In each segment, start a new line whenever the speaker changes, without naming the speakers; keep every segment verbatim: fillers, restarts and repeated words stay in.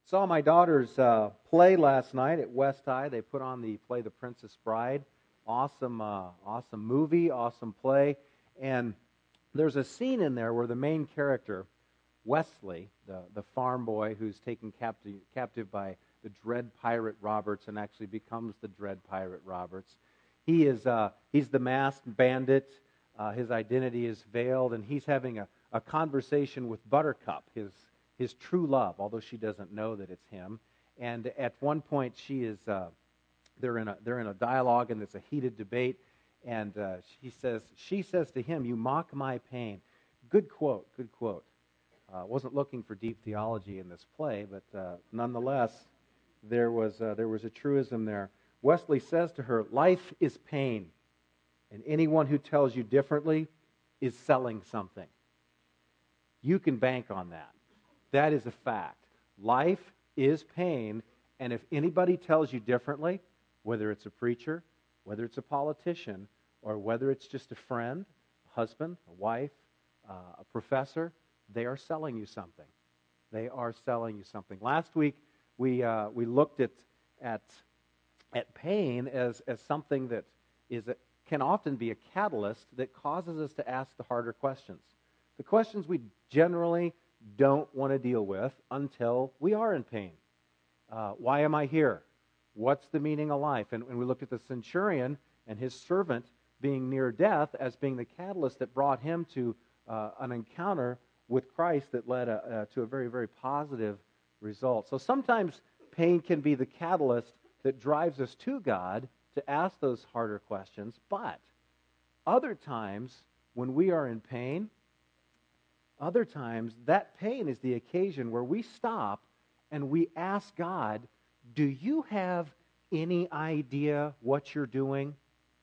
Saw my daughter's uh, play last night at West High. They put on the play The Princess Bride. Awesome, uh, awesome movie, awesome play. And there's a scene in there where the main character, Wesley, the, the farm boy who's taken captive, captive by the Dread Pirate Roberts and actually becomes the Dread Pirate Roberts. He is uh, he's the masked bandit. Uh, his identity is veiled, and he's having a, a conversation with Buttercup, his his true love, although she doesn't know that it's him. And at one point, she is uh, they're in a they're in a dialogue, and it's a heated debate. And uh, she says she says to him, "You mock my pain." Good quote. Good quote. Uh, wasn't looking for deep theology in this play, but uh, nonetheless, there was uh, there was a truism there. Wesley says to her, "Life is pain, and anyone who tells you differently is selling something." You can bank on that. That is a fact. Life is pain, and if anybody tells you differently, whether it's a preacher, whether it's a politician, or whether it's just a friend, a husband, a wife, uh, a professor, they are selling you something. They are selling you something. Last week, we uh, we looked at at at pain as as something that is a, can often be a catalyst that causes us to ask the harder questions, the questions we generally don't want to deal with until we are in pain. Uh, why am I here? What's the meaning of life? And, and we looked at the centurion and his servant being near death as being the catalyst that brought him to uh, an encounter with Christ that led a, uh, to a very, very positive result. So sometimes pain can be the catalyst that drives us to God to ask those harder questions, but other times when we are in pain, other times that pain is the occasion where we stop and we ask God, do you have any idea what you're doing?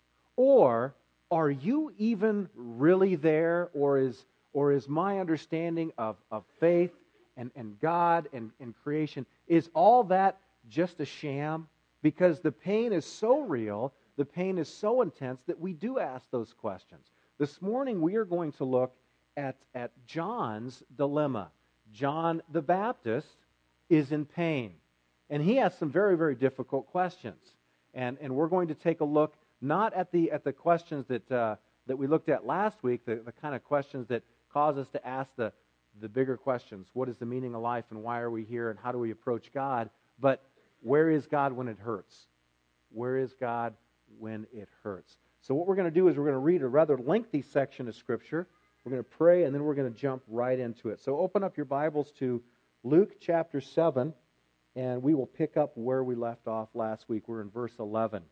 Or are you even really there? Or is or is my understanding of, of faith and, and God and, and creation, is all that just a sham? Because the pain is so real, the pain is so intense that we do ask those questions. This morning we are going to look at, at John's dilemma. John the Baptist is in pain, and he has some very, very difficult questions. And, and we're going to take a look not at the at the questions that uh, that we looked at last week, the, the kind of questions that cause us to ask the, the bigger questions. What is the meaning of life, and why are we here, and how do we approach God? But where is God when it hurts? Where is God when it hurts? So what we're going to do is we're going to read a rather lengthy section of Scripture. We're going to pray, and then we're going to jump right into it. So open up your Bibles to Luke chapter seven, and we will pick up where we left off last week. We're in verse eleven.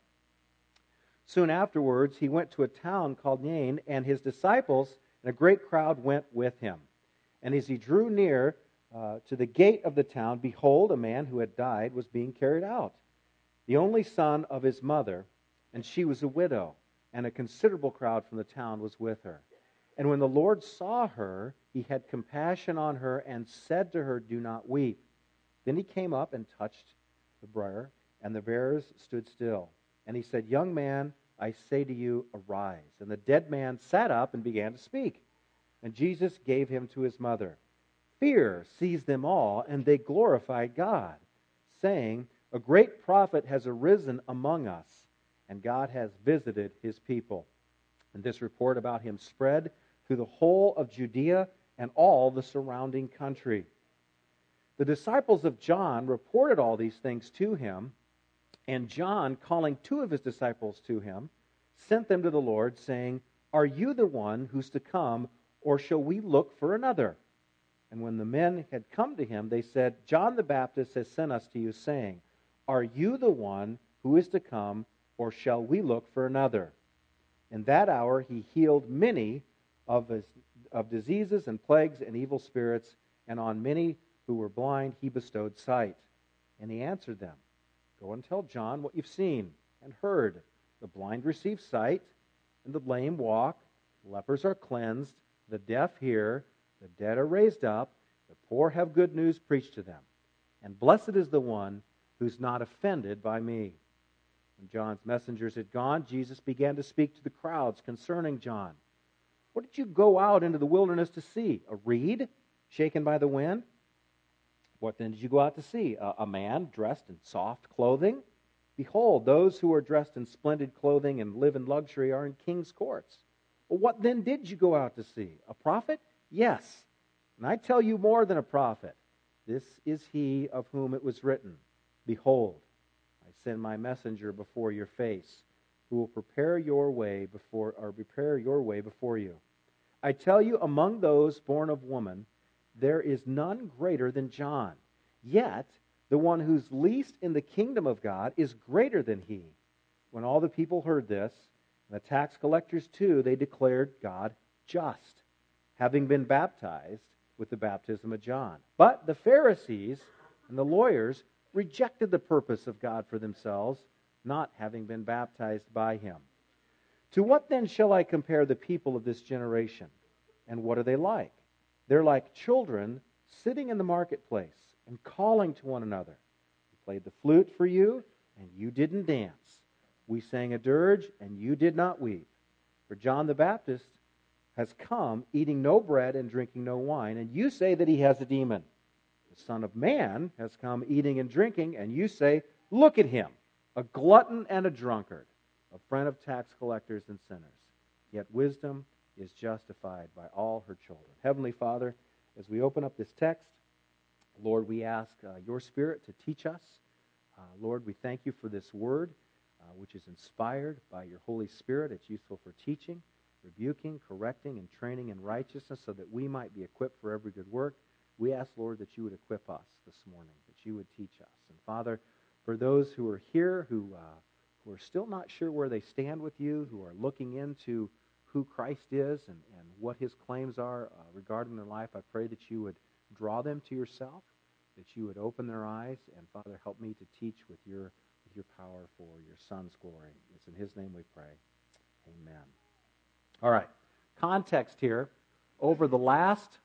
Soon afterwards, he went to a town called Nain, and his disciples and a great crowd went with him. And as he drew near uh, to the gate of the town, behold, a man who had died was being carried out, the only son of his mother, and she was a widow, and a considerable crowd from the town was with her. And when the Lord saw her, he had compassion on her and said to her, "Do not weep." Then he came up and touched the bier, and the bearers stood still. And he said, "Young man, I say to you, arise." And the dead man sat up and began to speak. And Jesus gave him to his mother. Fear seized them all, and they glorified God, saying, "A great prophet has arisen among us, and God has visited his people." And this report about him spread through the whole of Judea and all the surrounding country. The disciples of John reported all these things to him, and John, calling two of his disciples to him, sent them to the Lord, saying, "Are you the one who's to come, or shall we look for another?" And when the men had come to him, they said, "John the Baptist has sent us to you, saying, 'Are you the one who is to come, or shall we look for another?' In that hour he healed many of his of diseases and plagues and evil spirits, and on many who were blind he bestowed sight. And he answered them, 'Go and tell John what you've seen and heard. The blind receive sight, and the lame walk, lepers are cleansed, the deaf hear, the dead are raised up, the poor have good news preached to them. And blessed is the one who's not offended by me.' When John's messengers had gone, Jesus began to speak to the crowds concerning John. 'What did you go out into the wilderness to see? A reed shaken by the wind?' What then did you go out to see? A, a man dressed in soft clothing? Behold, those who are dressed in splendid clothing and live in luxury are in king's courts. Well, what then did you go out to see? A prophet? Yes. And I tell you more than a prophet. This is he of whom it was written, Behold, I send my messenger before your face, who will prepare your way before or prepare your way before you. I tell you, among those born of woman, there is none greater than John. Yet the one who's least in the kingdom of God is greater than he. When all the people heard this, and the tax collectors too, they declared God just, having been baptized with the baptism of John. But the Pharisees and the lawyers rejected the purpose of God for themselves, not having been baptized by him. To what then shall I compare the people of this generation? And what are they like? They're like children sitting in the marketplace and calling to one another. We played the flute for you, and you didn't dance. We sang a dirge, and you did not weep. For John the Baptist has come, eating no bread and drinking no wine, and you say that he has a demon. The Son of Man has come, eating and drinking, and you say, Look at him, a glutton and a drunkard, a friend of tax collectors and sinners. Yet wisdom is justified by all her children. Heavenly Father, as we open up this text, Lord, we ask uh, your Spirit to teach us. Uh, Lord, we thank you for this word, uh, which is inspired by your Holy Spirit. It's useful for teaching, rebuking, correcting, and training in righteousness so that we might be equipped for every good work. We ask, Lord, that you would equip us this morning, that you would teach us. And Father, for those who are here who, uh, who are still not sure where they stand with you, who are looking into who Christ is and, and what his claims are uh, regarding their life, I pray that you would draw them to yourself, that you would open their eyes, and Father, help me to teach with your, with your power for your Son's glory. It's in his name we pray. Amen. All right, context here. Over the last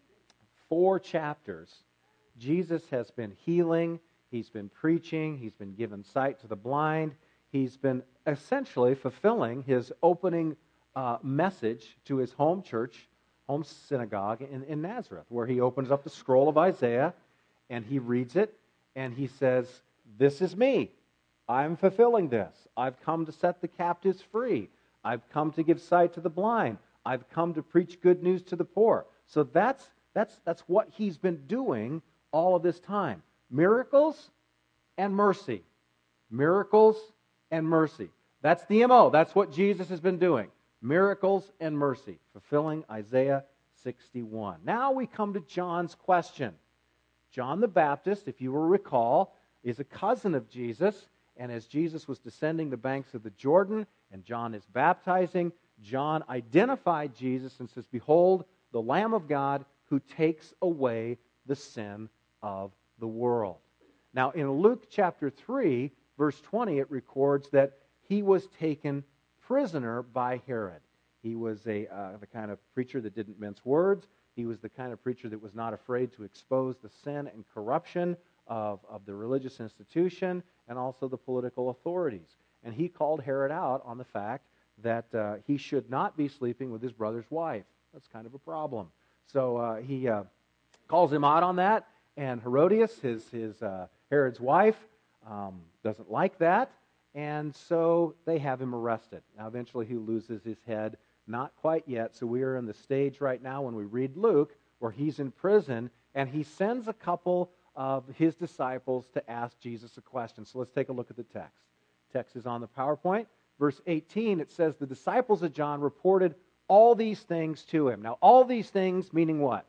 four chapters, Jesus has been healing, he's been preaching, he's been giving sight to the blind, he's been essentially fulfilling his opening uh, message to his home church, home synagogue in, in Nazareth, where he opens up the scroll of Isaiah, and he reads it, and he says, This is me. I'm fulfilling this. I've come to set the captives free. I've come to give sight to the blind. I've come to preach good news to the poor. So that's that's that's what he's been doing all of this time. Miracles and mercy. Miracles and mercy. That's the M O. That's what Jesus has been doing. Miracles and mercy, fulfilling Isaiah sixty-one. Now we come to John's question. John the Baptist, if you will recall, is a cousin of Jesus, and as Jesus was descending the banks of the Jordan, and John is baptizing, John identified Jesus and says, Behold, the Lamb of God who takes away the sin of the world. Now, in Luke chapter three, verse twenty, it records that he was taken prisoner by Herod. He was a uh, the kind of preacher that didn't mince words. He was the kind of preacher that was not afraid to expose the sin and corruption of, of the religious institution and also the political authorities. And he called Herod out on the fact that uh, he should not be sleeping with his brother's wife. That's kind of a problem. So uh, he uh, calls him out on that, and Herodias, his, his uh, Herod's wife, um, doesn't like that. And so they have him arrested. Now, eventually he loses his head. Not quite yet. So we are in the stage right now when we read Luke where he's in prison, and he sends a couple of his disciples to ask Jesus a question. So let's take a look at the text. Text is on the PowerPoint. Verse eighteen, it says, The disciples of John reported all these things to him. Now, all these things meaning what?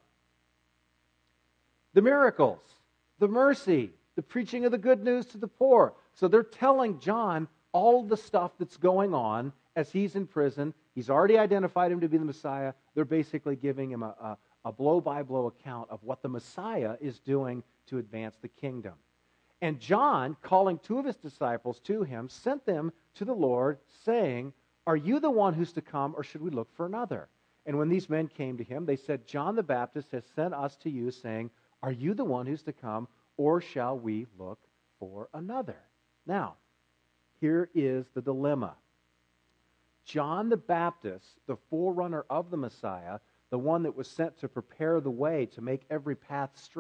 The miracles, the mercy, the preaching of the good news to the poor. So they're telling John all the stuff that's going on as he's in prison. He's already identified him to be the Messiah. They're basically giving him a, a, a blow-by-blow account of what the Messiah is doing to advance the kingdom. And John, calling two of his disciples to him, sent them to the Lord, saying, Are you the one who's to come, or should we look for another? And when these men came to him, they said, John the Baptist has sent us to you, saying, Are you the one who's to come, or shall we look for another? Now, here is the dilemma. John the Baptist, the forerunner of the Messiah, the one that was sent to prepare the way, to make every path straight,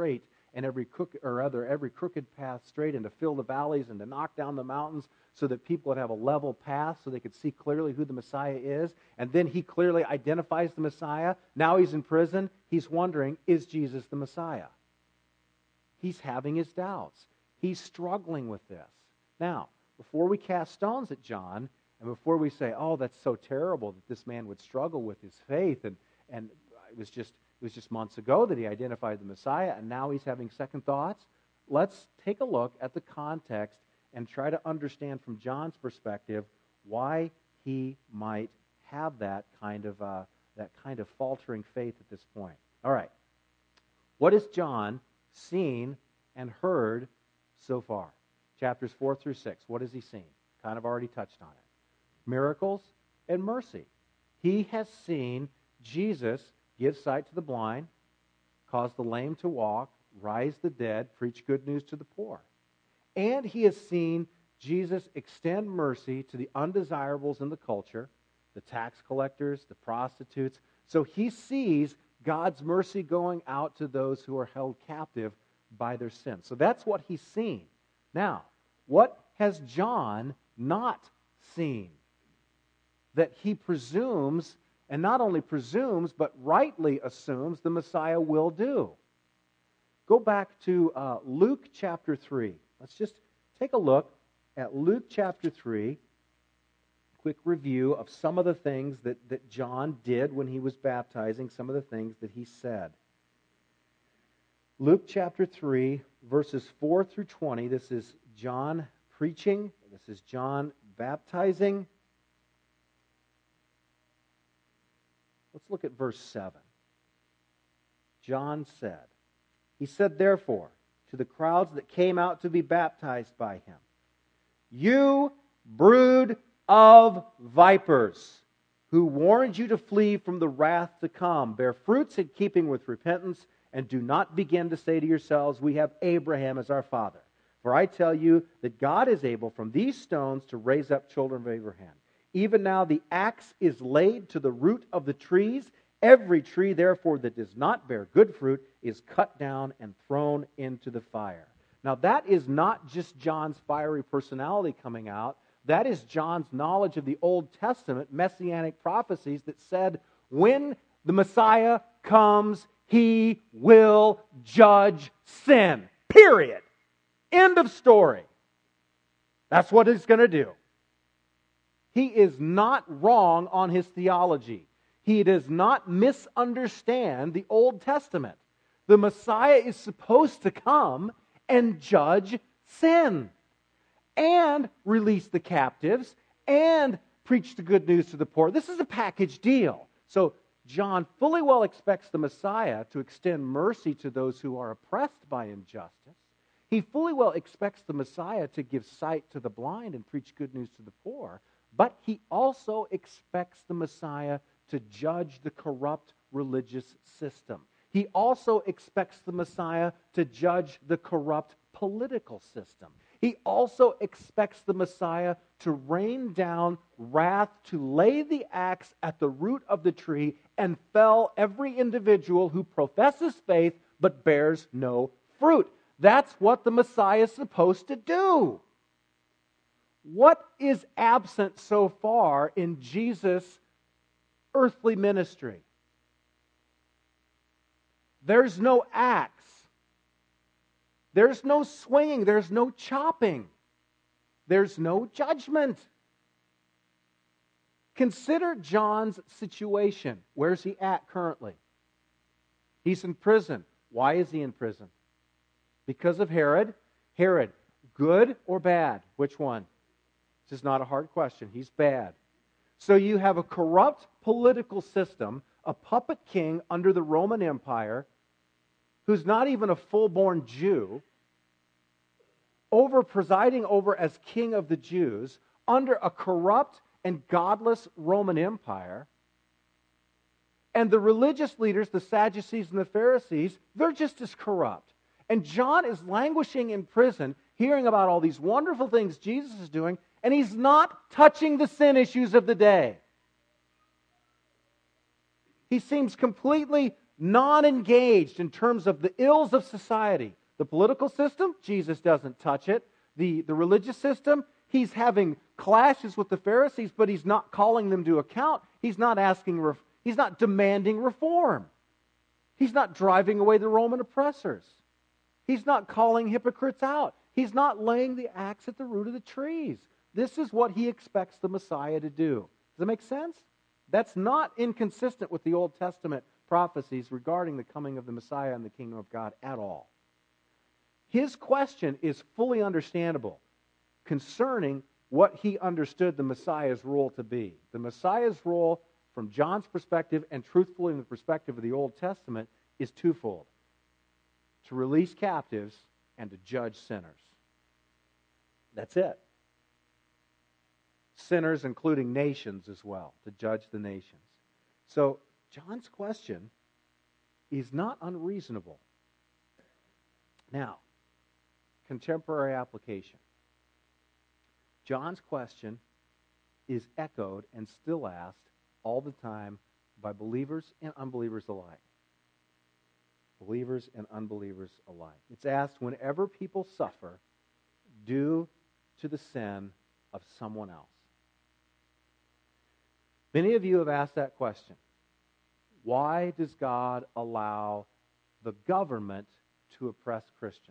and every crooked, or rather every crooked path straight, and to fill the valleys and to knock down the mountains so that people would have a level path so they could see clearly who the Messiah is. And then he clearly identifies the Messiah. Now he's in prison. He's wondering, is Jesus the Messiah? He's having his doubts. He's struggling with this. Now, before we cast stones at John, and before we say, oh, that's so terrible that this man would struggle with his faith, and, and it was just it was just months ago that he identified the Messiah, and now he's having second thoughts, let's take a look at the context and try to understand from John's perspective why he might have that kind of uh, that kind of faltering faith at this point. All right. What has John seen and heard so far? Chapters four through six. What has he seen? Kind of already touched on it. Miracles and mercy. He has seen Jesus give sight to the blind, cause the lame to walk, rise the dead, preach good news to the poor. And he has seen Jesus extend mercy to the undesirables in the culture, the tax collectors, the prostitutes. So he sees God's mercy going out to those who are held captive by their sin. So that's what he's seen. Now, what has John not seen that he presumes, and not only presumes, but rightly assumes the Messiah will do? Go back to uh, Luke chapter three. Let's just take a look at Luke chapter three. Quick review of some of the things that, that John did when he was baptizing, some of the things that he said. Luke chapter three, verses four through twenty. This is John preaching. This is John baptizing. Let's look at verse seven. John said, he said, therefore, to the crowds that came out to be baptized by him, you brood of vipers, who warned you to flee from the wrath to come, bear fruits in keeping with repentance, and do not begin to say to yourselves, we have Abraham as our father. For I tell you that God is able from these stones to raise up children of Abraham. Even now the axe is laid to the root of the trees. Every tree, therefore, that does not bear good fruit is cut down and thrown into the fire. Now that is not just John's fiery personality coming out. That is John's knowledge of the Old Testament messianic prophecies that said, when the Messiah comes, he will judge sin. Period. End of story. That's what he's going to do. He is not wrong on his theology. He does not misunderstand the Old Testament. The Messiah is supposed to come and judge sin, and release the captives, and preach the good news to the poor. This is a package deal. So John fully well expects the Messiah to extend mercy to those who are oppressed by injustice. He fully well expects the Messiah to give sight to the blind and preach good news to the poor. But he also expects the Messiah to judge the corrupt religious system. He also expects the Messiah to judge the corrupt political system. He also expects the Messiah to rain down wrath, to lay the axe at the root of the tree and fell every individual who professes faith but bears no fruit. That's what the Messiah is supposed to do. What is absent so far in Jesus' earthly ministry? There's no axe. There's no swinging. There's no chopping. There's no judgment. Consider John's situation. Where's he at currently? He's in prison. Why is he in prison? Because of Herod. Herod, good or bad? Which one? This is not a hard question. He's bad. So you have a corrupt political system, a puppet king under the Roman Empire, who's not even a full-born Jew, over presiding over as king of the Jews, under a corrupt and godless Roman Empire. And the religious leaders, the Sadducees and the Pharisees, they're just as corrupt. And John is languishing in prison, hearing about all these wonderful things Jesus is doing, and he's not touching the sin issues of the day. He seems completely non-engaged in terms of the ills of society. The political system, Jesus doesn't touch it. The, the religious system, he's having clashes with the Pharisees, but he's not calling them to account. He's not asking, ref- he's not demanding reform. He's not driving away the Roman oppressors. He's not calling hypocrites out. He's not laying the axe at the root of the trees. This is what he expects the Messiah to do. Does that make sense? That's not inconsistent with the Old Testament prophecies regarding the coming of the Messiah and the kingdom of God at all. His question is fully understandable concerning what he understood the Messiah's role to be. The Messiah's role, from John's perspective and truthfully in the perspective of the Old Testament, is twofold: to release captives and to judge sinners. That's it. Sinners, including nations as well, to judge the nations. So, John's question is not unreasonable. Now, contemporary application. John's question is echoed and still asked all the time by believers and unbelievers alike. Believers and unbelievers alike. It's asked whenever people suffer due to the sin of someone else. Many of you have asked that question. Why does God allow the government to oppress Christians?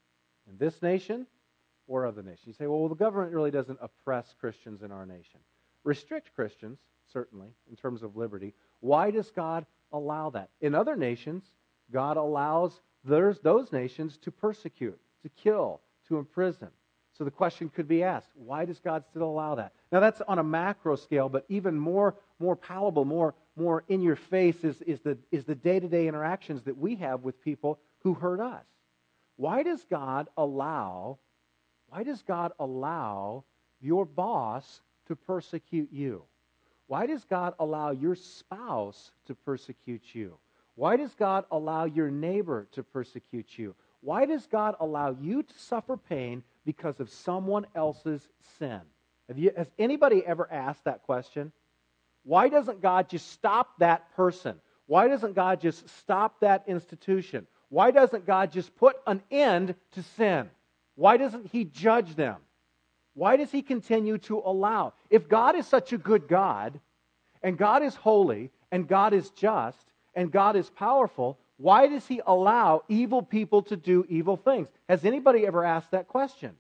In this nation or other nations? You say, well, the government really doesn't oppress Christians in our nation. Restrict Christians, certainly, in terms of liberty. Why does God allow that? In other nations, God allows those, those nations to persecute, to kill, to imprison. So the question could be asked, why does God still allow that? Now that's on a macro scale, but even more, more palatable, more, more in your face is, is, the, is the day-to-day interactions that we have with people who hurt us. Why does God allow, why does God allow your boss to persecute you? Why does God allow your spouse to persecute you? Why does God allow your neighbor to persecute you? Why does God allow you to suffer pain because of someone else's sin? Have you, has anybody ever asked that question? Why doesn't God just stop that person? Why doesn't God just stop that institution? Why doesn't God just put an end to sin? Why doesn't He judge them? Why does He continue to allow? If God is such a good God, and God is holy, and God is just, and God is powerful, why does He allow evil people to do evil things? Has anybody ever asked that question?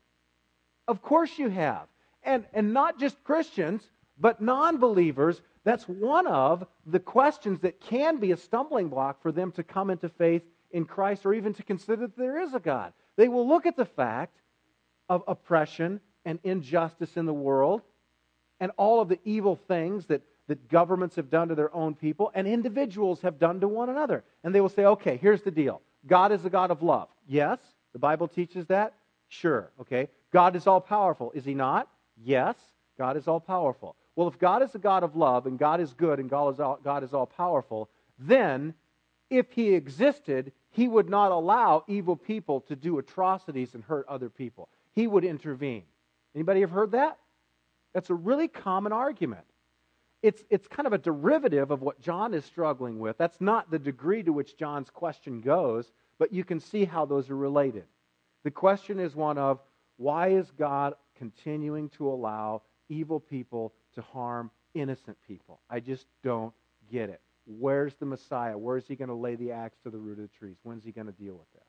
Of course you have. And, and not just Christians, but non-believers. That's one of the questions that can be a stumbling block for them to come into faith in Christ, or even to consider that there is a God. They will look at the fact of oppression and injustice in the world and all of the evil things that, that governments have done to their own people and individuals have done to one another. And they will say, okay, here's the deal. God is a God of love. Yes, the Bible teaches that. Sure, okay. God is all-powerful. Is He not? Yes, God is all-powerful. Well, if God is a God of love and God is good and God is all, God is all-powerful, then if He existed, He would not allow evil people to do atrocities and hurt other people. He would intervene. Anybody have heard that? That's a really common argument. It's, it's kind of a derivative of what John is struggling with. That's not the degree to which John's question goes, but you can see how those are related. The question is one of, why is God continuing to allow evil people to harm innocent people? I just don't get it. Where's the Messiah? Where's He going to lay the axe to the root of the trees? When's He going to deal with this?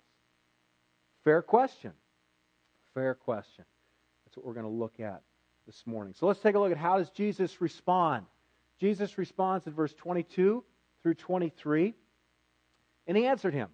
Fair question. Fair question. That's what we're going to look at this morning. So let's take a look at how does Jesus respond. Jesus responds in verse twenty-two through twenty-three. And He answered him,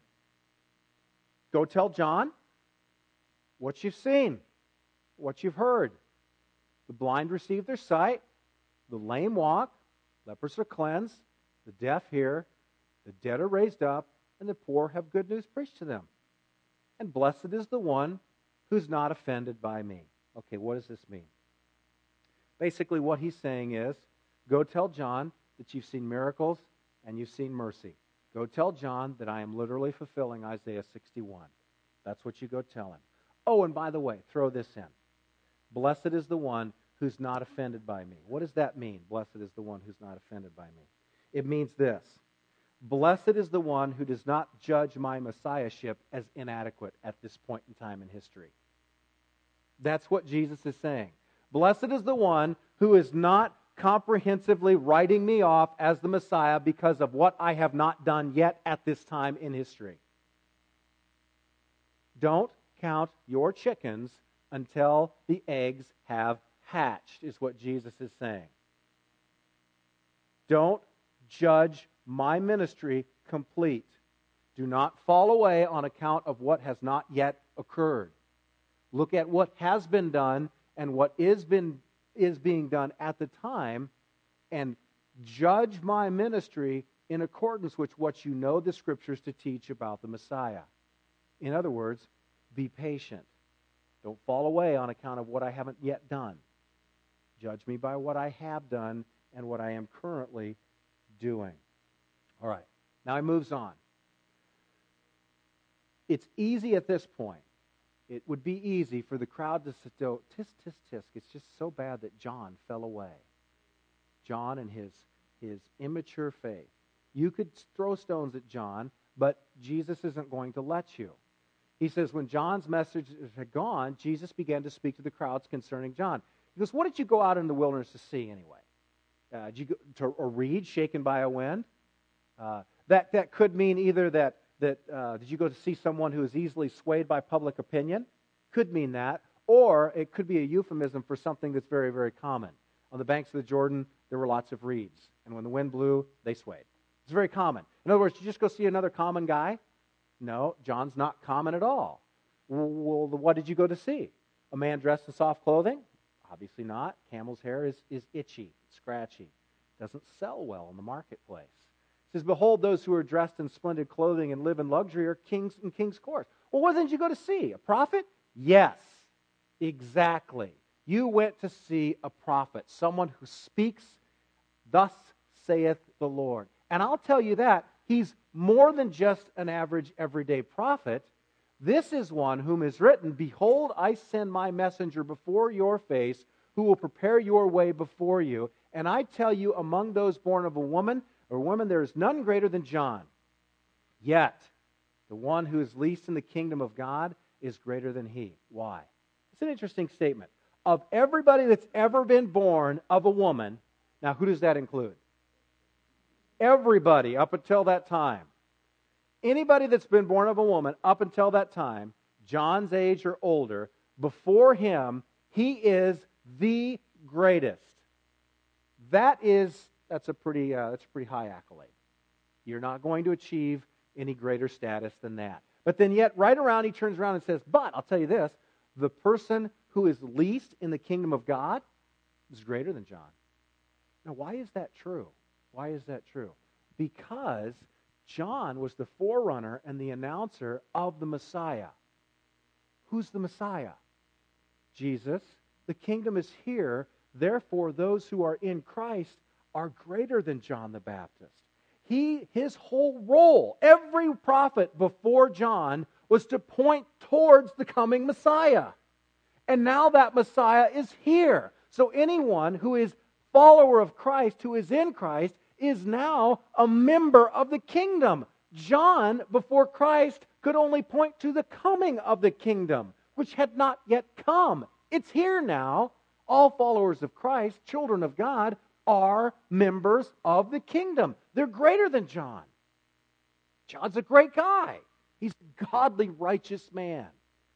"Go tell John what you've seen, what you've heard. The blind receive their sight, the lame walk, lepers are cleansed, the deaf hear, the dead are raised up, and the poor have good news preached to them. And blessed is the one who's not offended by me." Okay, what does this mean? Basically, what he's saying is, go tell John that you've seen miracles and you've seen mercy. Go tell John that I am literally fulfilling Isaiah sixty-one. That's what you go tell him. Oh, and by the way, throw this in. Blessed is the one who's not offended by me. What does that mean, blessed is the one who's not offended by me? It means this. Blessed is the one who does not judge my messiahship as inadequate at this point in time in history. That's what Jesus is saying. Blessed is the one who is not comprehensively writing me off as the Messiah because of what I have not done yet at this time in history. Don't count your chickens until the eggs have hatched, is what Jesus is saying. Don't judge my ministry complete. Do not fall away on account of what has not yet occurred. Look at what has been done and what is been is being done at the time, and judge my ministry in accordance with what you know the Scriptures to teach about the Messiah. In other words, be patient. Don't fall away on account of what I haven't yet done. Judge me by what I have done and what I am currently doing. All right, now he moves on. It's easy at this point. It would be easy for the crowd to say, tisk, tisk, tisk. It's just so bad that John fell away. John and his, his immature faith. You could throw stones at John, but Jesus isn't going to let you. He says when John's message had gone, Jesus began to speak to the crowds concerning John. He goes, what did you go out in the wilderness to see anyway? Uh, did you go to a reed shaken by a wind? Uh, that, that could mean either that That uh, did you go to see someone who is easily swayed by public opinion? Could mean that. Or it could be a euphemism for something that's very, very common. On the banks of the Jordan, there were lots of reeds. And when the wind blew, they swayed. It's very common. In other words, you just go see another common guy? No, John's not common at all. Well, what did you go to see? A man dressed in soft clothing? Obviously not. Camel's hair is, is itchy, scratchy. Doesn't sell well in the marketplace. It says, behold, those who are dressed in splendid clothing and live in luxury are kings in king's courts. Well, what did you go to see? A prophet? Yes, exactly. You went to see a prophet, someone who speaks, thus saith the Lord. And I'll tell you that, he's more than just an average everyday prophet. This is one whom is written, behold, I send my messenger before your face, who will prepare your way before you. And I tell you, among those born of a woman, or woman, there is none greater than John. Yet, the one who is least in the kingdom of God is greater than he. Why? It's an interesting statement. Of everybody that's ever been born of a woman, now who does that include? Everybody up until that time. Anybody that's been born of a woman up until that time, John's age or older, before him, he is the greatest. That is That's a pretty uh, that's a pretty high accolade. You're not going to achieve any greater status than that. But then yet, right around, he turns around and says, but, I'll tell you this, the person who is least in the kingdom of God is greater than John. Now, why is that true? Why is that true? Because John was the forerunner and the announcer of the Messiah. Who's the Messiah? Jesus. The kingdom is here. Therefore, those who are in Christ are greater than John the Baptist. He, his whole role, every prophet before John, was to point towards the coming Messiah. And now that Messiah is here. So anyone who is follower of Christ, who is in Christ, is now a member of the kingdom. John, before Christ, could only point to the coming of the kingdom, which had not yet come. It's here now. All followers of Christ, children of God, are members of the kingdom. They're greater than John. John's a great guy. He's a godly, righteous man.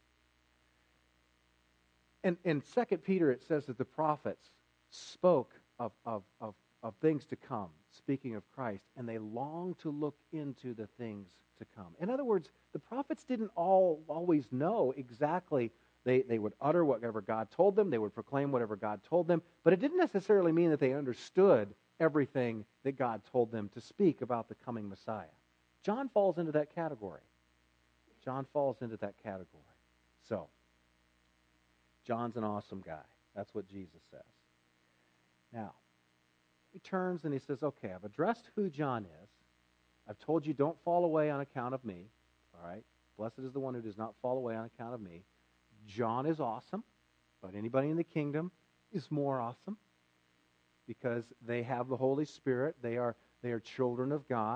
And in Second Peter, it says that the prophets spoke of, of, of, of things to come, speaking of Christ, and they longed to look into the things to come. In other words, the prophets didn't all always know exactly. They, they would utter whatever God told them. They would proclaim whatever God told them. But it didn't necessarily mean that they understood everything that God told them to speak about the coming Messiah. John falls into that category. John falls into that category. So, John's an awesome guy. That's what Jesus says. Now, he turns and he says, okay, I've addressed who John is. I've told you don't fall away on account of me. All right? Blessed is the one who does not fall away on account of me. John is awesome, but anybody in the kingdom is more awesome because they have the Holy Spirit. They are, they are children of God.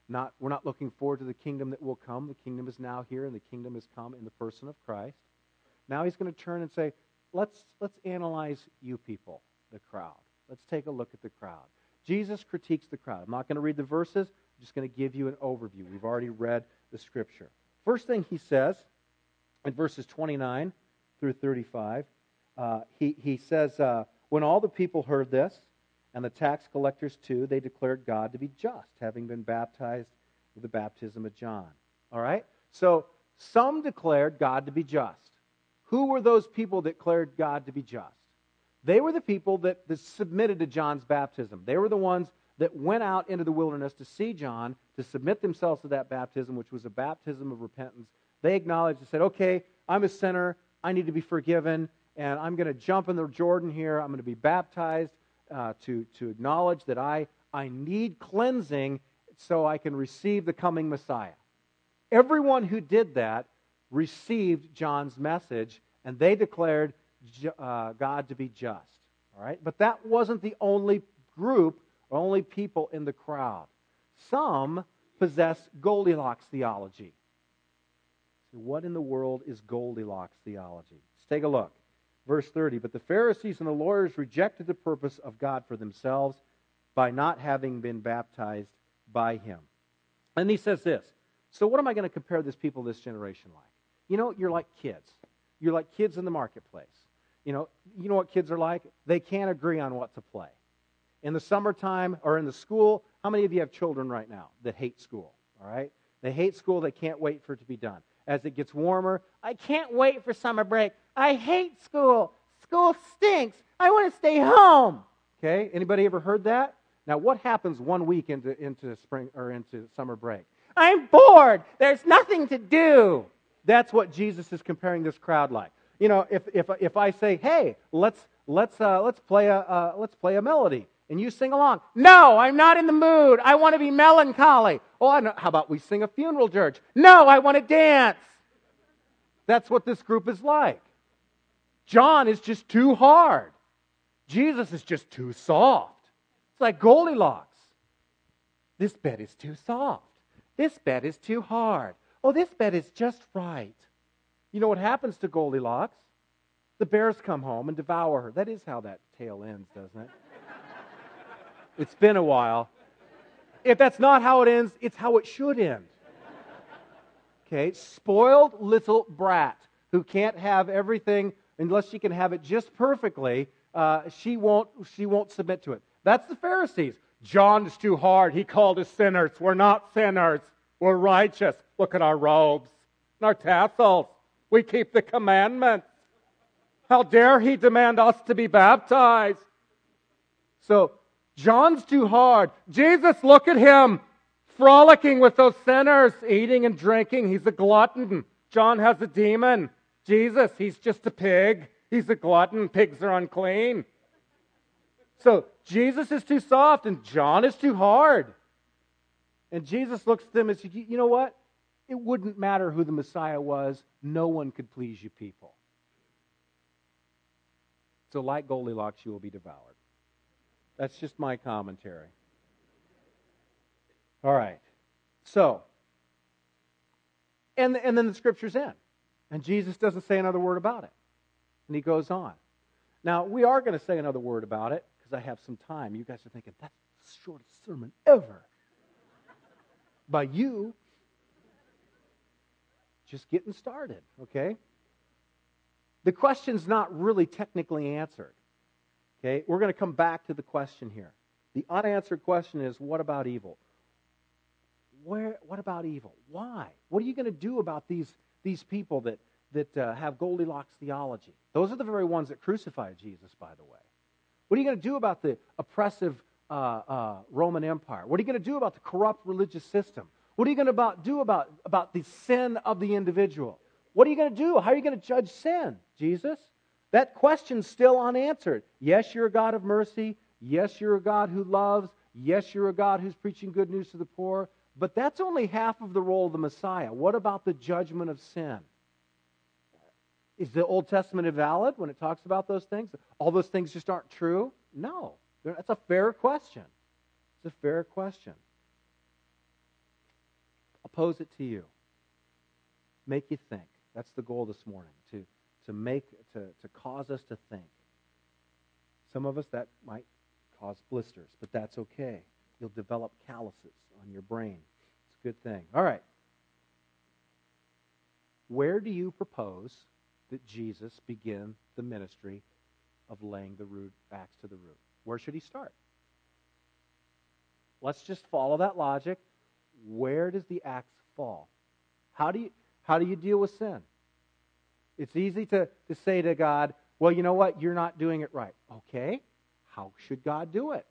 Not, we're not looking forward to the kingdom that will come. The kingdom is now here, and the kingdom has come in the person of Christ. Now he's going to turn and say, let's, let's analyze you people, the crowd. Let's take a look at the crowd. Jesus critiques the crowd. I'm not going to read the verses. I'm just going to give you an overview. We've already read the Scripture. First thing he says in verses twenty-nine through thirty-five, uh, he, he says, uh, when all the people heard this, and the tax collectors too, they declared God to be just, having been baptized with the baptism of John. All right? So some declared God to be just. Who were those people that declared God to be just? They were the people that, that submitted to John's baptism. They were the ones that went out into the wilderness to see John, to submit themselves to that baptism, which was a baptism of repentance. They acknowledged and said, okay, I'm a sinner, I need to be forgiven, and I'm going to jump in the Jordan here, I'm going to be baptized uh, to, to acknowledge that I, I need cleansing so I can receive the coming Messiah. Everyone who did that received John's message, and they declared uh, God to be just. All right? But that wasn't the only group, or only people in the crowd. Some possess Goldilocks theology. So what in the world is Goldilocks theology? Let's take a look. Verse thirty, but the Pharisees and the lawyers rejected the purpose of God for themselves by not having been baptized by Him. And he says this, so what am I going to compare this people, this generation like? You know, you're like kids. You're like kids in the marketplace. You know, you know what kids are like? They can't agree on what to play. In the summertime or in the school, how many of you have children right now that hate school? All right? They hate school. They can't wait for it to be done. As it gets warmer, I can't wait for summer break. I hate school. School stinks. I want to stay home. Okay? Anybody ever heard that? Now, what happens one week into, into spring or into summer break? I'm bored. There's nothing to do. That's what Jesus is comparing this crowd like. You know, if if if I say, "Hey, let's let's uh, let's play a uh, let's play a melody," and you sing along, "No, I'm not in the mood. I want to be melancholy." Oh, I know. How about we sing a funeral dirge? No, I want to dance. That's what this group is like. John is just too hard. Jesus is just too soft. It's like Goldilocks. This bed is too soft. This bed is too hard. Oh, this bed is just right. You know what happens to Goldilocks? The bears come home and devour her. That is how that tale ends, doesn't it? It's been a while. If that's not how it ends, it's how it should end. Okay, spoiled little brat who can't have everything unless she can have it just perfectly. Uh, she won't. She won't submit to it. That's the Pharisees. John is too hard. He called us sinners. We're not sinners. We're righteous. Look at our robes and our tassels. We keep the commandments. How dare he demand us to be baptized? So, John's too hard. Jesus, look at him, frolicking with those sinners, eating and drinking. He's a glutton. John has a demon. Jesus, he's just a pig. He's a glutton. Pigs are unclean. So, Jesus is too soft and John is too hard. And Jesus looks at them and says, you know what? It wouldn't matter who the Messiah was. No one could please you people. So like Goldilocks, you will be devoured. That's just my commentary. All right. So, and, and then the Scriptures end. And Jesus doesn't say another word about it. And he goes on. Now, we are going to say another word about it because I have some time. You guys are thinking, that's the shortest sermon ever. By you, just getting started, okay? The question's not really technically answered, okay? We're going to come back to the question here. The unanswered question is, what about evil? Where? What about evil? Why? What are you going to do about these, these people that, that uh, have Goldilocks theology? Those are the very ones that crucified Jesus, by the way. What are you going to do about the oppressive Uh, uh, Roman Empire? What are you going to do about the corrupt religious system? What are you going to about, do about, about the sin of the individual? What are you going to do? How are you going to judge sin, Jesus? That question's still unanswered. Yes, you're a God of mercy. Yes, you're a God who loves. Yes, you're a God who's preaching good news to the poor. But that's only half of the role of the Messiah. What about the judgment of sin? Is the Old Testament invalid when it talks about those things? All those things just aren't true? No. That's a fair question. It's a fair question. propose it to you. Make you think. That's the goal this morning, to, to make, to, to cause us to think. Some of us, that might cause blisters, but that's okay. You'll develop calluses on your brain. It's a good thing. All right. Where do you propose that Jesus begin the ministry of laying the root, axe to the root? Where should he start? Let's just follow that logic. Where does the axe fall? How do you, how do you deal with sin? It's easy to, to say to God, well, you know what? You're not doing it right. Okay. How should God do it?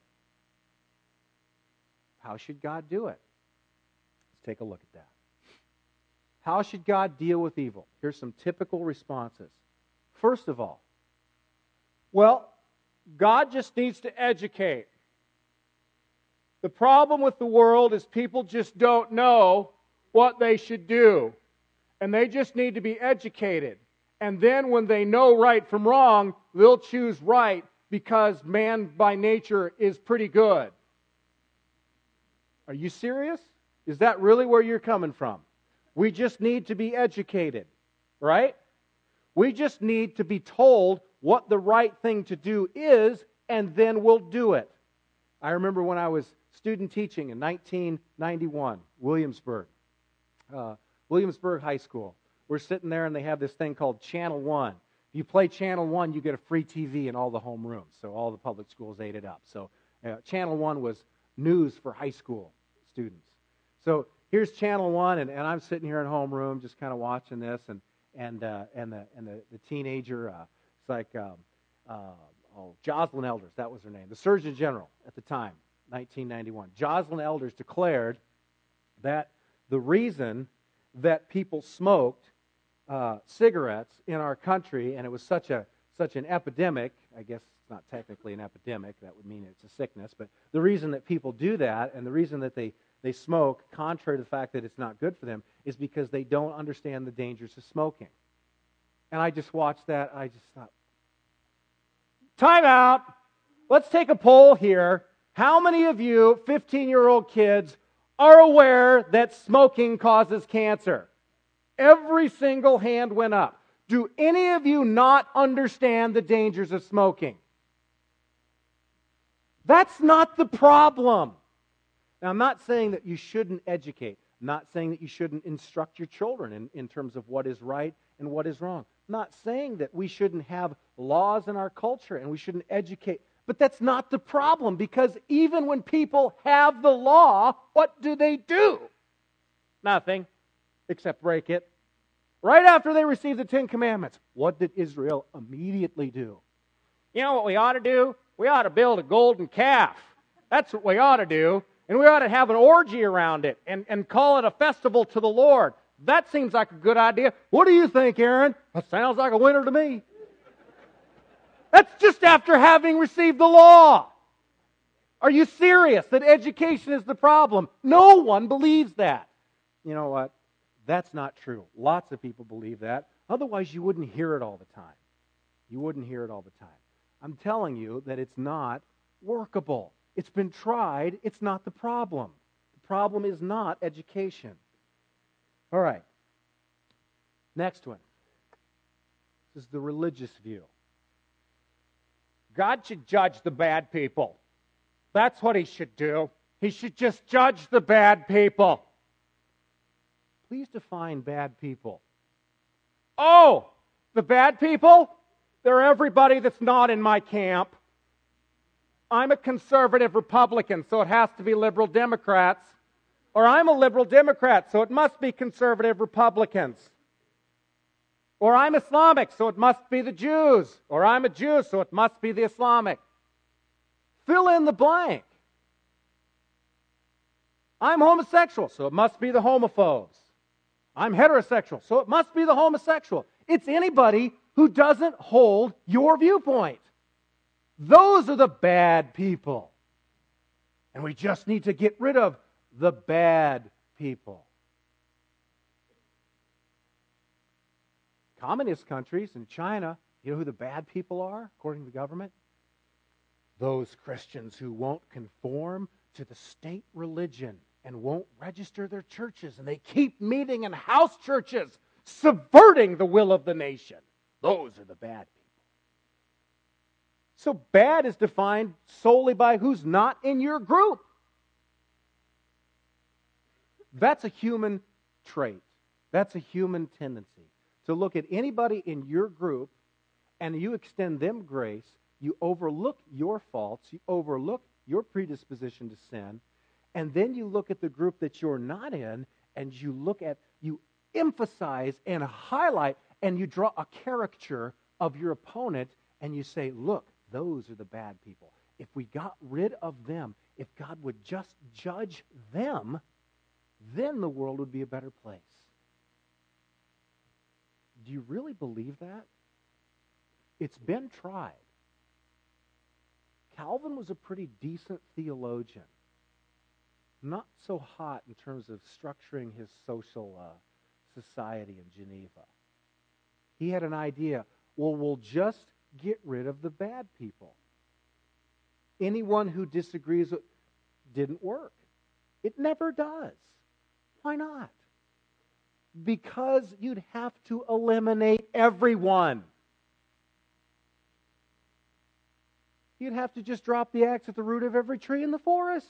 How should God do it? Let's take a look at that. How should God deal with evil? Here's some typical responses. First of all, well, God just needs to educate. The problem with the world is people just don't know what they should do. And they just need to be educated. And then when they know right from wrong, they'll choose right because man by nature is pretty good. Are you serious? Is that really where you're coming from? We just need to be educated, right? We just need to be told what the right thing to do is, and then we'll do it. I remember when I was student teaching in nineteen ninety-one, Williamsburg, uh, Williamsburg High School. We're sitting there, and they have this thing called Channel One. If you play Channel One, you get a free T V in all the home rooms, so all the public schools ate it up. So uh, Channel One was news for high school students. So here's Channel One, and, and I'm sitting here in homeroom just kind of watching this, and and uh, and the and the, the teenager, uh, it's like um, uh, oh, Jocelyn Elders, that was her name, the Surgeon General at the time, nineteen ninety-one. Jocelyn Elders declared that the reason that people smoked uh, cigarettes in our country, and it was such a such an epidemic, I guess it's not technically an epidemic, that would mean it's a sickness, but the reason that people do that, and the reason that they They smoke, contrary to the fact that it's not good for them, is because they don't understand the dangers of smoking. And I just watched that, I just thought, time out! Let's take a poll here. How many of you fifteen-year-old kids are aware that smoking causes cancer? Every single hand went up. Do any of you not understand the dangers of smoking? That's not the problem. Now, I'm not saying that you shouldn't educate. I'm not saying that you shouldn't instruct your children in, in terms of what is right and what is wrong. I'm not saying that we shouldn't have laws in our culture and we shouldn't educate. But that's not the problem, because even when people have the law, what do they do? Nothing, except break it. Right after they received the Ten Commandments, what did Israel immediately do? You know what we ought to do? We ought to build a golden calf. That's what we ought to do. And we ought to have an orgy around it and, and call it a festival to the Lord. That seems like a good idea. What do you think, Aaron? That sounds like a winner to me. That's just after having received the law. Are you serious that education is the problem? No one believes that. You know what? That's not true. Lots of people believe that. Otherwise, you wouldn't hear it all the time. You wouldn't hear it all the time. I'm telling you that it's not workable. It's been tried. It's not the problem. The problem is not education. All right. Next one. This is the religious view. God should judge the bad people. That's what he should do. He should just judge the bad people. Please define bad people. Oh, the bad people? They're everybody that's not in my camp. I'm a conservative Republican, so it has to be liberal Democrats. Or I'm a liberal Democrat, so it must be conservative Republicans. Or I'm Islamic, so it must be the Jews. Or I'm a Jew, so it must be the Islamic. Fill in the blank. I'm homosexual, so it must be the homophobes. I'm heterosexual, so it must be the homosexual. It's anybody who doesn't hold your viewpoint. Those are the bad people. And we just need to get rid of the bad people. Communist countries in China, you know who the bad people are, according to the government? Those Christians who won't conform to the state religion. and won't register their churches, and they keep meeting in house churches, subverting the will of the nation. Those are the bad people. So bad is defined solely by who's not in your group. That's a human trait. That's a human tendency. To look at anybody in your group and you extend them grace, you overlook your faults, you overlook your predisposition to sin, and then you look at the group that you're not in and you look at, you emphasize and highlight and you draw a caricature of your opponent and you say, look, those are the bad people. If we got rid of them, if God would just judge them, then the world would be a better place. Do you really believe that? It's been tried. Calvin was a pretty decent theologian. Not so hot in terms of structuring his social uh, society in Geneva. He had an idea, well, we'll just get rid of the bad people. Anyone who disagrees with didn't work. It never does. Why not? Because you'd have to eliminate everyone. You'd have to just drop the axe at the root of every tree in the forest.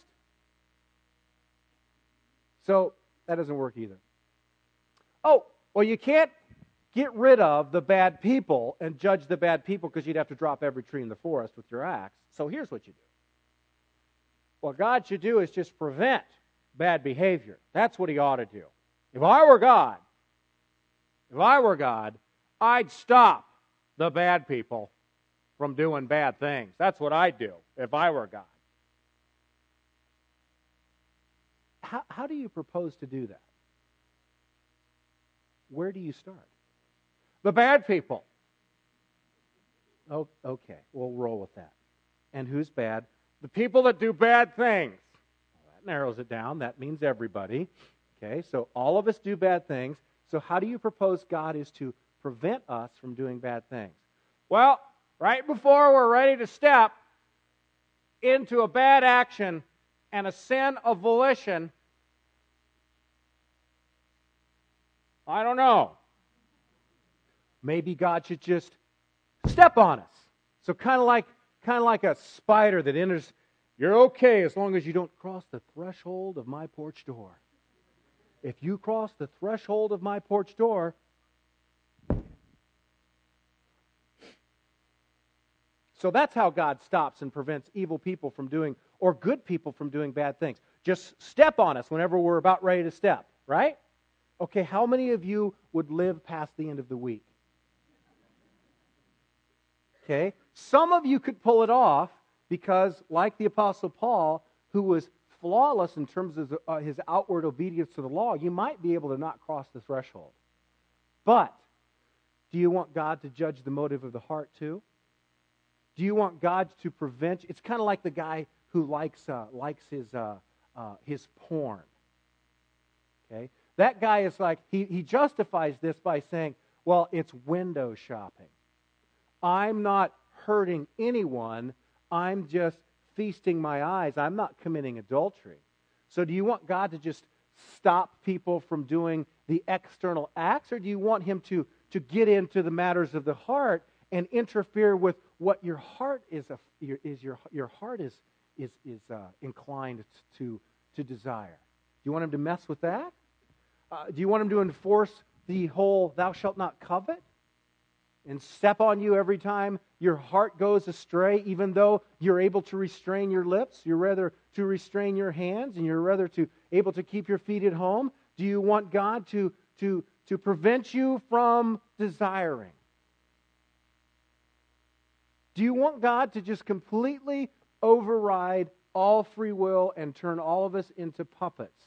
So, that doesn't work either. Oh, well, you can't get rid of the bad people and judge the bad people because you'd have to drop every tree in the forest with your axe. So here's what you do. What God should do is just prevent bad behavior. That's what he ought to do. If I were God, if I were God, I'd stop the bad people from doing bad things. That's what I'd do if I were God. How, how do you propose to do that? Where do you start? The bad people. Oh, okay, we'll roll with that. And who's bad? The people that do bad things. Well, that narrows it down. That means everybody. Okay, so all of us do bad things. So how do you propose God is to prevent us from doing bad things? Well, right before we're ready to step into a bad action and a sin of volition, I don't know. Maybe God should just step on us. So kind of like kind of like a spider that enters, you're okay as long as you don't cross the threshold of my porch door. If you cross the threshold of my porch door, so that's how God stops and prevents evil people from doing, or good people from doing bad things. Just step on us whenever we're about ready to step, right? Okay, how many of you would live past the end of the week? Okay, some of you could pull it off because, like the Apostle Paul, who was flawless in terms of uh, his outward obedience to the law, you might be able to not cross the threshold. But do you want God to judge the motive of the heart too? Do you want God to prevent? It's kind of like the guy who likes uh, likes his uh, uh, his porn. Okay, that guy is like he he justifies this by saying, "Well, it's window shopping. I'm not hurting anyone. I'm just feasting my eyes. I'm not committing adultery." So do you want God to just stop people from doing the external acts, or do you want him to, to get into the matters of the heart and interfere with what your heart is a, is your your heart is is is uh, inclined to to desire? Do you want him to mess with that? Uh, do you want him to enforce the whole "thou shalt not covet" and step on you every time your heart goes astray, even though you're able to restrain your lips? You're rather to restrain your hands, and you're rather to able to keep your feet at home. Do you want God to to to prevent you from desiring? Do you want God to just completely override all free will and turn all of us into puppets?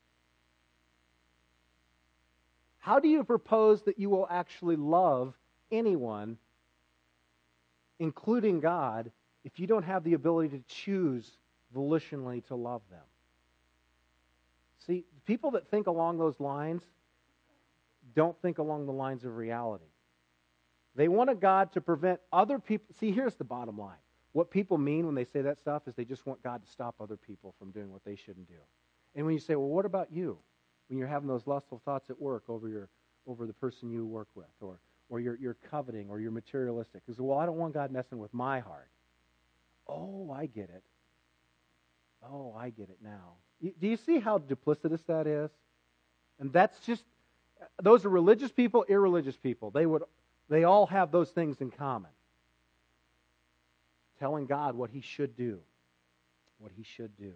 How do you propose that you will actually love anyone, including God, if you don't have the ability to choose volitionally to love them? See, people that think along those lines don't think along the lines of reality. They want a God to prevent other people. See, here's the bottom line. What people mean when they say that stuff is they just want God to stop other people from doing what they shouldn't do. And when you say, well, what about you? When you're having those lustful thoughts at work over your over the person you work with, or or you're, you're coveting, or you're materialistic. Because, well, I don't want God messing with my heart. Oh, I get it. Oh, I get it now. You, do you see how duplicitous that is? And that's just, those are religious people, irreligious people. They would, they all have those things in common. Telling God what He should do. What He should do.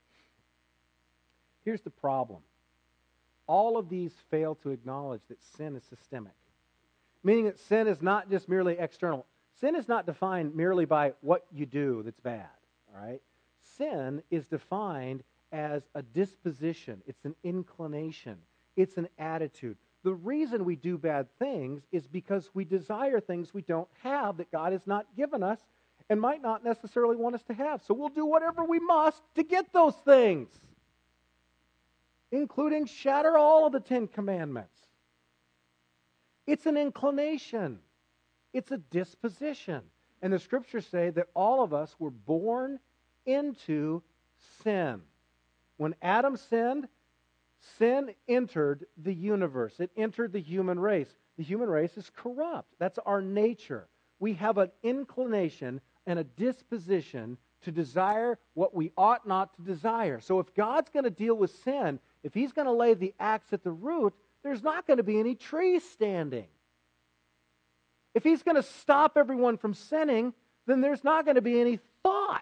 Here's the problem. All of these fail to acknowledge that sin is systemic. Meaning that sin is not just merely external. Sin is not defined merely by what you do that's bad. All right? Sin is defined as a disposition. It's an inclination. It's an attitude. The reason we do bad things is because we desire things we don't have that God has not given us and might not necessarily want us to have. So we'll do whatever we must to get those things, including shatter all of the Ten Commandments. It's an inclination. It's a disposition. And the Scriptures say that all of us were born into sin. When Adam sinned, sin entered the universe. It entered the human race. The human race is corrupt. That's our nature. We have an inclination and a disposition to desire what we ought not to desire. So if God's going to deal with sin, if He's going to lay the axe at the root, there's not going to be any trees standing. If He's going to stop everyone from sinning, then there's not going to be any thought.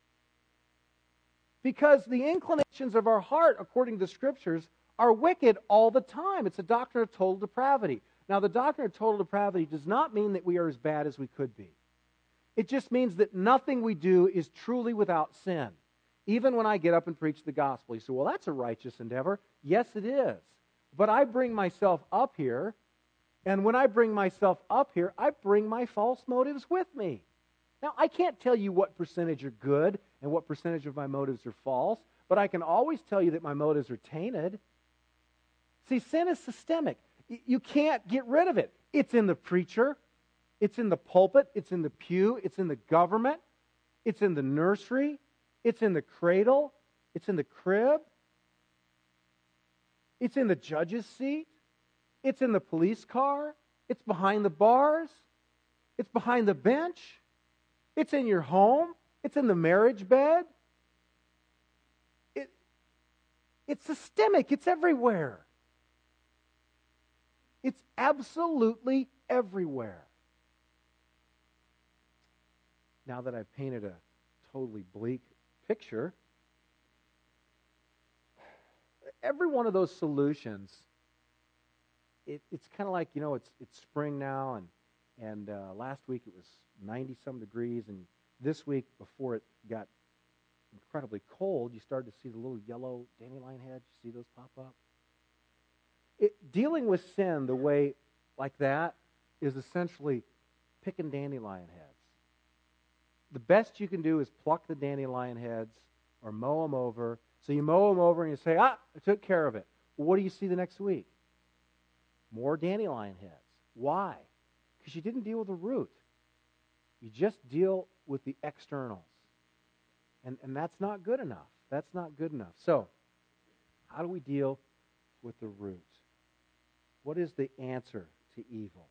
Because the inclinations of our heart, according to the Scriptures, are wicked all the time. It's a doctrine of total depravity. Now, the doctrine of total depravity does not mean that we are as bad as we could be. It just means that nothing we do is truly without sin. Even when I get up and preach the gospel, you say, well, that's a righteous endeavor. Yes, it is. But I bring myself up here, and when I bring myself up here, I bring my false motives with me. Now, I can't tell you what percentage are good and what percentage of my motives are false, but I can always tell you that my motives are tainted. See, sin is systemic. You can't get rid of it. It's in the preacher. It's in the pulpit. It's in the pew. It's in the government. It's in the nursery. It's in the cradle. It's in the crib. It's in the judge's seat. It's in the police car. It's behind the bars. It's behind the bench. It's in your home. It's in the marriage bed. It, it's systemic. It's everywhere. It's absolutely everywhere. Now that I've painted a totally bleak picture, every one of those solutions, it, it's kind of like, you know, it's it's spring now, and and uh, last week it was ninety-some degrees, and this week, before it got incredibly cold, you started to see the little yellow dandelion heads. You see those pop up? It, dealing with sin the way like that is essentially picking dandelion heads. The best you can do is pluck the dandelion heads or mow them over. So you mow them over and you say, ah, I took care of it. Well, what do you see the next week? More dandelion heads. Why? Because you didn't deal with the root. You just deal with the externals. And, and that's not good enough. That's not good enough. So, how do we deal with the root? What is the answer to evil?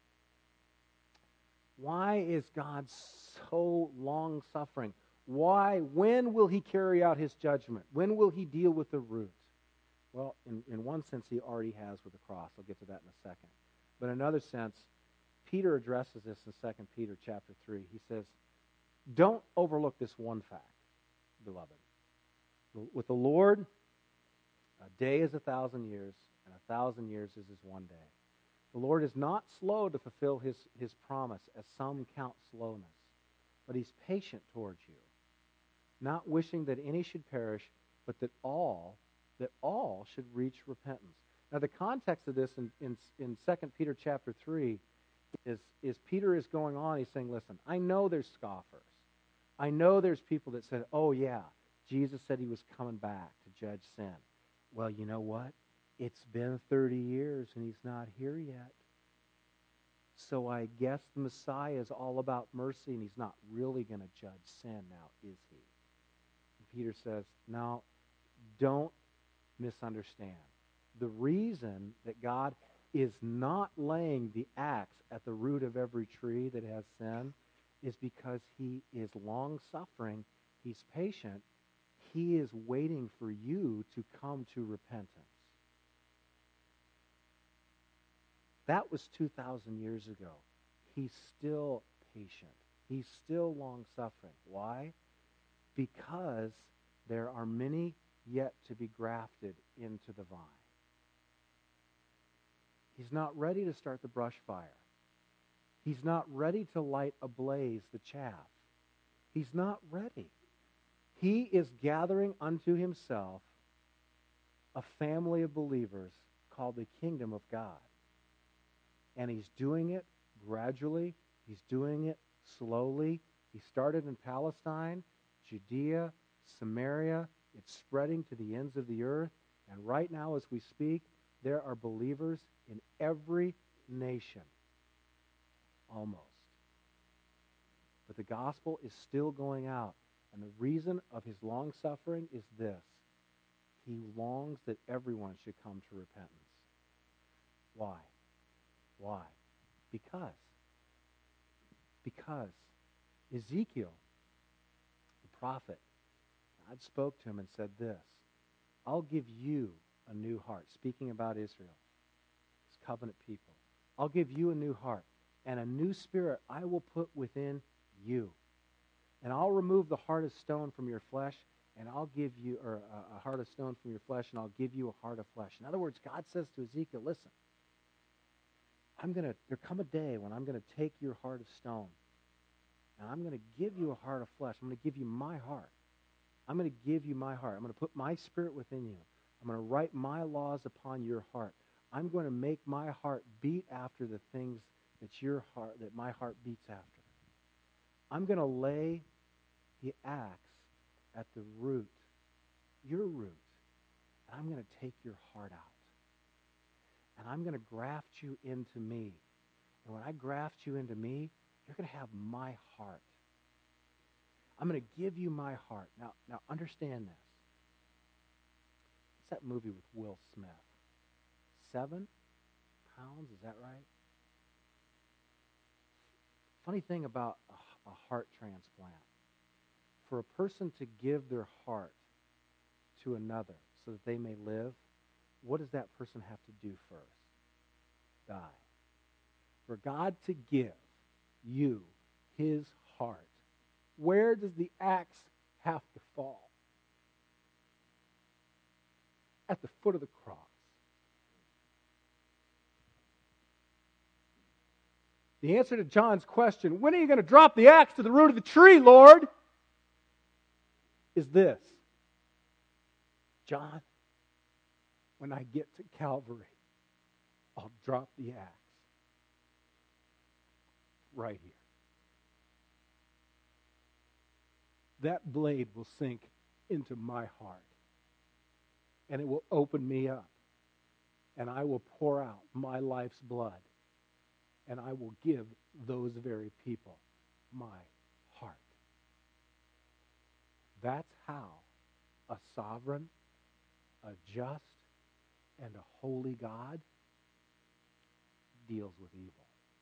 Why is God so long-suffering? Why? When will He carry out His judgment? When will He deal with the root? Well, in, in one sense, He already has with the cross. I'll get to that in a second. But in another sense, Peter addresses this in Second Peter chapter three. He says, don't overlook this one fact, beloved. With the Lord, a day is a thousand years, and a thousand years is as one day. The Lord is not slow to fulfill his, his promise, as some count slowness, but He's patient towards you, not wishing that any should perish, but that all, that all should reach repentance. Now, the context of this in, in, in Second Peter chapter three is, is Peter is going on, he's saying, listen, I know there's scoffers. I know there's people that said, oh yeah, Jesus said He was coming back to judge sin. Well, you know what? It's been thirty years and He's not here yet. So I guess the Messiah is all about mercy and He's not really going to judge sin now, is He? And Peter says, no, don't misunderstand. The reason that God is not laying the axe at the root of every tree that has sin is because he is long-suffering, he's patient, he is waiting for you to come to repentance. That was two thousand years ago. He's still patient. He's still long-suffering. Why? Because there are many yet to be grafted into the vine. He's not ready to start the brush fire. He's not ready to light ablaze the chaff. He's not ready. He is gathering unto himself a family of believers called the kingdom of God. And he's doing it gradually. He's doing it slowly. He started in Palestine, Judea, Samaria. It's spreading to the ends of the earth. And right now, as we speak, there are believers in every nation, almost. But the gospel is still going out. And the reason of his long-suffering is this. He longs that everyone should come to repentance. Why? Why? Because. Because Ezekiel, the prophet, God spoke to him and said this, I'll give you a new heart, speaking about Israel, his covenant people. I'll give you a new heart, and a new spirit I will put within you. And I'll remove the heart of stone from your flesh, and I'll give you, or a, a heart of stone from your flesh, and I'll give you a heart of flesh. In other words, God says to Ezekiel, listen, I'm going to, there come a day when I'm going to take your heart of stone, and I'm going to give you a heart of flesh. I'm going to give you my heart. I'm going to give you my heart. I'm going to put my spirit within you. I'm going to write my laws upon your heart. I'm going to make my heart beat after the things that your heart, that my heart beats after. I'm going to lay the axe at the root, your root, and I'm going to take your heart out. And I'm going to graft you into me. And when I graft you into me, you're going to have my heart. I'm going to give you my heart. Now, now understand this. What's that movie with Will Smith? Seven pounds, is that right? Funny thing about a, a heart transplant. For a person to give their heart to another so that they may live, what does that person have to do first? Die. For God to give you his heart, where does the axe have to fall? At the foot of the cross. The answer to John's question, when are you going to drop the axe to the root of the tree, Lord? Is this. John, when I get to Calvary, I'll drop the axe right here. That blade will sink into my heart, and it will open me up, and I will pour out my life's blood, and I will give those very people my heart. That's how a sovereign, a just, and a holy God deals with evil.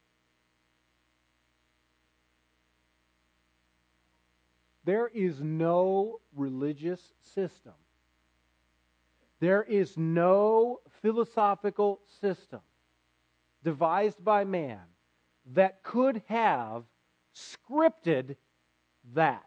There is no religious system. There is no philosophical system devised by man that could have scripted that.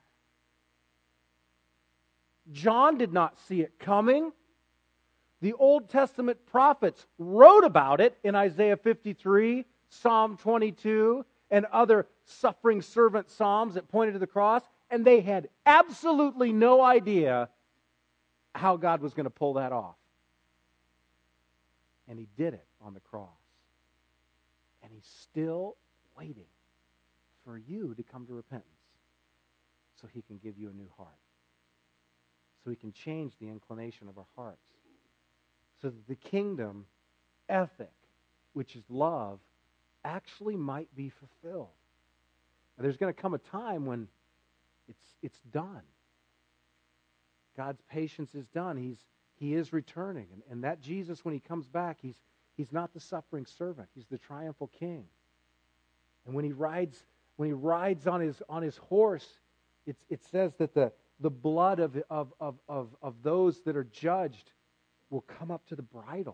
John did not see it coming. The Old Testament prophets wrote about it in Isaiah fifty-three, Psalm twenty-two, and other suffering servant psalms that pointed to the cross, and they had absolutely no idea how God was going to pull that off. And he did it on the cross. And he's still waiting for you to come to repentance so he can give you a new heart. So he can change the inclination of our hearts. So that the kingdom ethic, which is love, actually might be fulfilled. And there's going to come a time when it's it's done. God's patience is done. He's He is returning. And, and that Jesus, when he comes back, he's, he's not the suffering servant. He's the triumphal king. And when he rides, when he rides on his on his horse, it's, it says that the, the blood of, of, of, of, of those that are judged will come up to the bridle.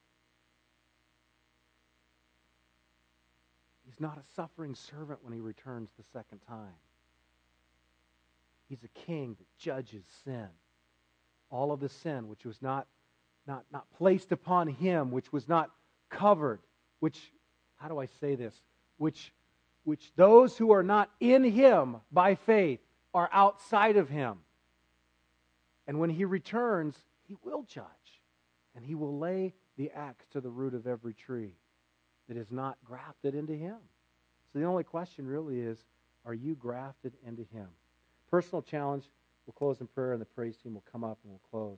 He's not a suffering servant when he returns the second time. He's a king that judges sin. All of the sin which was not, not, not placed upon him, which was not covered, which, how do I say this? Which, which those who are not in him by faith are outside of him. And when he returns, he will judge. And he will lay the axe to the root of every tree that is not grafted into him. So the only question really is, are you grafted into him? Personal challenge, we'll close in prayer and the praise team will come up and we'll close.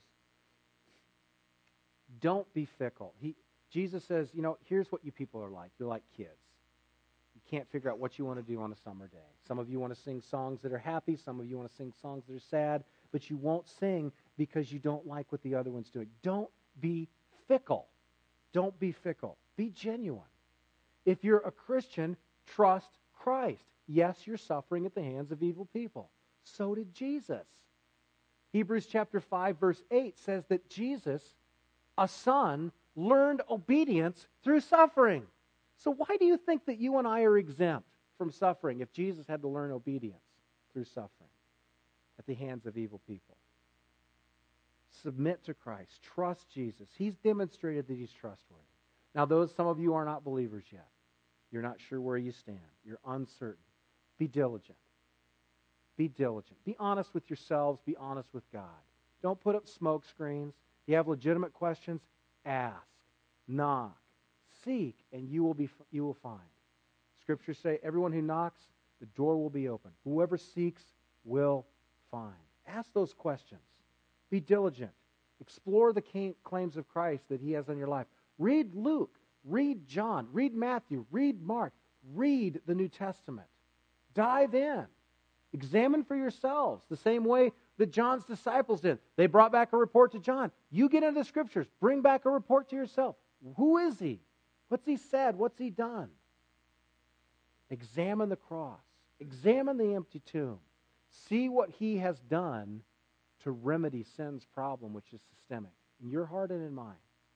Don't be fickle. He, Jesus says, you know, here's what you people are like. You're like kids. You can't figure out what you want to do on a summer day. Some of you want to sing songs that are happy. Some of you want to sing songs that are sad. But you won't sing because you don't like what the other one's doing. Don't be fickle. Don't be fickle. Be genuine. If you're a Christian, trust Christ. Yes, you're suffering at the hands of evil people. So did Jesus. Hebrews chapter five, verse eight says that Jesus, a son, learned obedience through suffering. So why do you think that you and I are exempt from suffering if Jesus had to learn obedience through suffering at the hands of evil people? Submit to Christ. Trust Jesus. He's demonstrated that he's trustworthy. Now, those, some of you are not believers yet. You're not sure where you stand. You're uncertain. Be diligent. Be diligent. Be honest with yourselves. Be honest with God. Don't put up smoke screens. If you have legitimate questions, ask. Knock. Seek, and you will be you will find. Scriptures say, everyone who knocks, the door will be open. Whoever seeks will find. Ask those questions. Be diligent. Explore the claims of Christ that he has on your life. Read Luke. Read John. Read Matthew. Read Mark. Read the New Testament. Dive in. Examine for yourselves the same way that John's disciples did. They brought back a report to John. You get into the Scriptures. Bring back a report to yourself. Who is he? What's he said? What's he done? Examine the cross. Examine the empty tomb. See what he has done to remedy sin's problem, which is systemic, in your heart and in mine.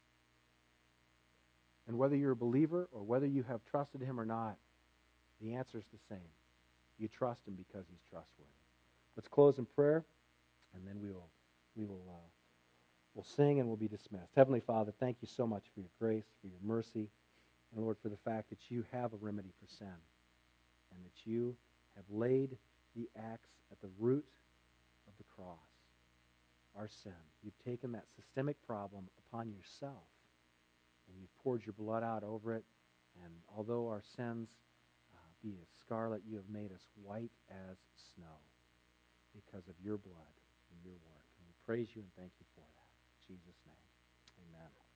And whether you're a believer or whether you have trusted him or not, the answer is the same. You trust him because he's trustworthy. Let's close in prayer, and then we will we will uh, we'll sing and we'll be dismissed. Heavenly Father, thank you so much for your grace, for your mercy, and Lord, for the fact that you have a remedy for sin, and that you have laid the axe at the root of the cross, our sin. You've taken that systemic problem upon yourself, and you've poured your blood out over it, and although our sins uh, be as scarlet, you have made us white as snow because of your blood and your work. And we praise you and thank you for that. In Jesus' name, amen.